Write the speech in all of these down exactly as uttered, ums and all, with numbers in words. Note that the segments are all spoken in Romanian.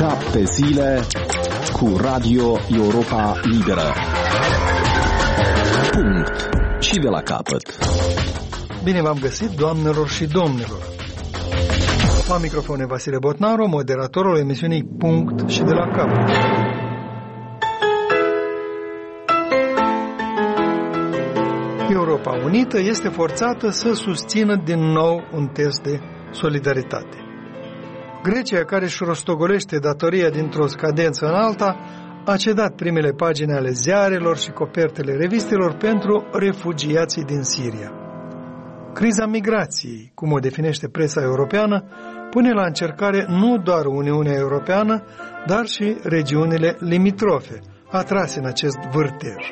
Șapte zile cu Radio Europa Liberă. Punct. Și de la capăt. Bine v-am găsit, doamnelor și domnilor. La microfon Vasile Botnaru, moderatorul emisiunii Punct și de la capăt. Europa Unită este forțată să susțină din nou un test de solidaritate. Grecia, care își rostogolește datoria dintr-o scadență în alta, a cedat primele pagini ale ziarelor și copertele revistelor pentru refugiații din Siria. Criza migrației, cum o definește presa europeană, pune la încercare nu doar Uniunea Europeană, dar și regiunile limitrofe, atrase în acest vârtej.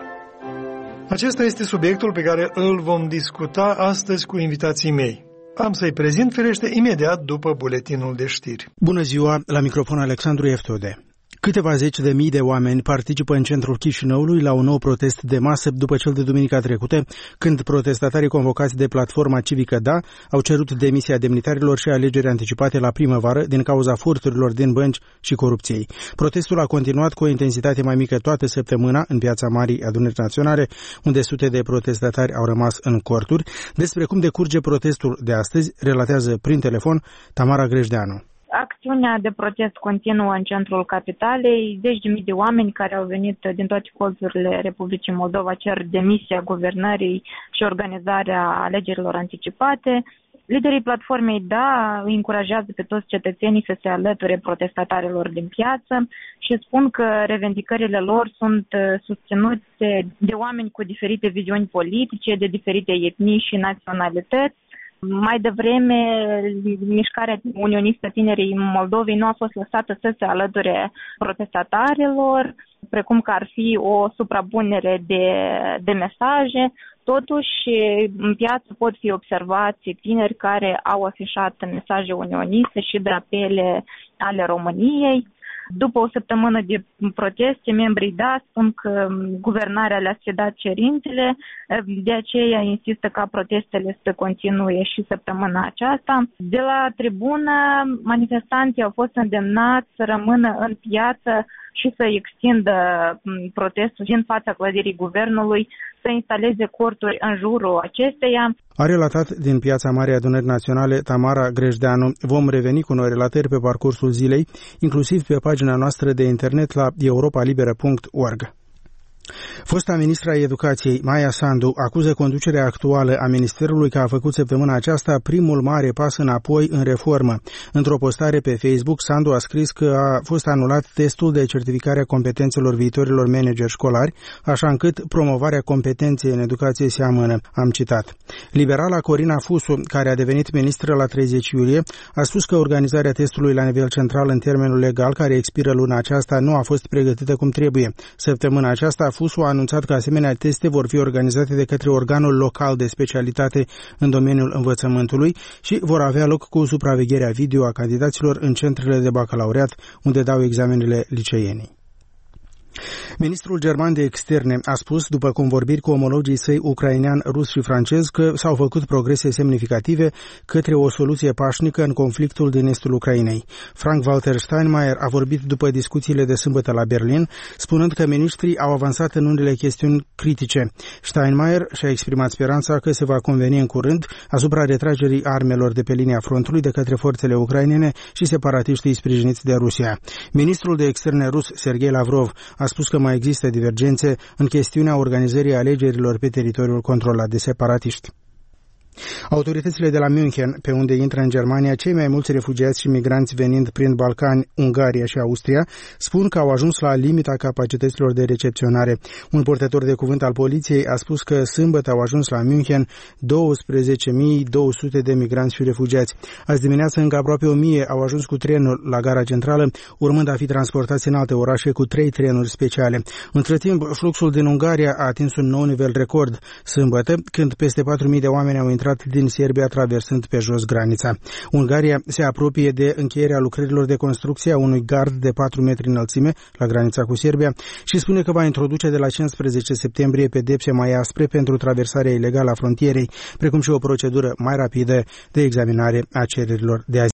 Acesta este subiectul pe care îl vom discuta astăzi cu invitații mei. Am să-i prezint, firește, imediat după buletinul de știri. Bună ziua, la microfon Alexandru Eftode. Câteva zeci de mii de oameni participă în centrul Chișinăului la un nou protest de masă după cel de duminica trecută, când protestatarii convocați de platforma civică D A au cerut demisia demnitarilor și alegeri anticipate la primăvară din cauza furturilor din bănci și corupției. Protestul a continuat cu o intensitate mai mică toată săptămâna în Piața Marii Adunării Naționale, unde sute de protestatari au rămas în corturi. Despre cum decurge protestul de astăzi, relatează prin telefon Tamara Grejdeanu. Acțiunea de protest continuă în centrul capitalei. Zeci de mii de oameni care au venit din toate colțurile Republicii Moldova cer demisia guvernării și organizarea alegerilor anticipate. Liderii platformei D A îi încurajează pe toți cetățenii să se alăture protestatarilor din piață și spun că revendicările lor sunt susținute de oameni cu diferite viziuni politice, de diferite etnii și naționalități. Mai devreme, mișcarea unionistă Tinerii Moldovei nu a fost lăsată să se alăture protestatarilor, precum că ar fi o suprapunere de, de mesaje. Totuși, în piață pot fi observați tineri care au afișat mesaje unioniste și de apele ale României. După o săptămână de proteste, membrii D A spun că guvernarea le-a cedat cerințele, de aceea insistă ca protestele să continue și săptămâna aceasta. De la tribună, manifestanții au fost îndemnați să rămână în piață și să extindă protestul din fața clădirii guvernului, să instaleze corturi în jurul acesteia. A relatat din Piața Marii Adunării Naționale Tamara Grejdeanu. Vom reveni cu noi relatări pe parcursul zilei, inclusiv pe pagina noastră de internet la europa liberă punct org. Fosta ministra Educației, Maia Sandu, acuză conducerea actuală a ministerului că a făcut săptămâna aceasta primul mare pas înapoi în reformă. Într-o postare pe Facebook, Sandu a scris că a fost anulat testul de certificare a competențelor viitorilor manageri școlari, așa încât promovarea competenței în educație se amână. Am citat. Liberala Corina Fusu, care a devenit ministră la treizeci iulie, a spus că organizarea testului la nivel central în termenul legal, care expiră luna aceasta, nu a fost pregătită cum trebuie. Săptămâna aceasta, Fusu a anunțat că asemenea teste vor fi organizate de către organul local de specialitate în domeniul învățământului și vor avea loc cu supravegherea video a candidaților în centrele de bacalaureat unde dau examenele liceenii. Ministrul german de externe a spus, după convorbiri cu omologii săi ucrainean, rus și francez, că s-au făcut progrese semnificative către o soluție pașnică în conflictul din estul Ucrainei. Frank-Walter Steinmeier a vorbit după discuțiile de sâmbătă la Berlin, spunând că ministrii au avansat în unele chestiuni critice. Steinmeier și-a exprimat speranța că se va conveni în curând asupra retragerii armelor de pe linia frontului de către forțele ucrainene și separatiștii sprijiniți de Rusia. Ministrul de externe rus, Sergei Lavrov, a spus că mai există divergențe în chestiunea organizării alegerilor pe teritoriul controlat de separatiști. Autoritățile de la München, pe unde intră în Germania cei mai mulți refugiați și migranți venind prin Balcani, Ungaria și Austria, spun că au ajuns la limita capacităților de recepționare. Un purtător de cuvânt al poliției a spus că sâmbătă au ajuns la München douăsprezece mii două sute de migranți și refugiați. Azi dimineață încă aproape o mie au ajuns cu trenul la gara centrală, urmând a fi transportați în alte orașe cu trei trenuri speciale. Între timp, fluxul din Ungaria a atins un nou nivel record sâmbătă, când peste patru mii de oameni au intrat din Serbia traversând pe jos granița. Ungaria se apropie de încheierea lucrărilor de construcție a unui gard de patru metri înălțime la granița cu Serbia și spune că va introduce de la cincisprezece septembrie pedepse mai aspre pentru traversarea ilegală a frontierei, precum și o procedură mai rapidă de examinare a cererilor de azil.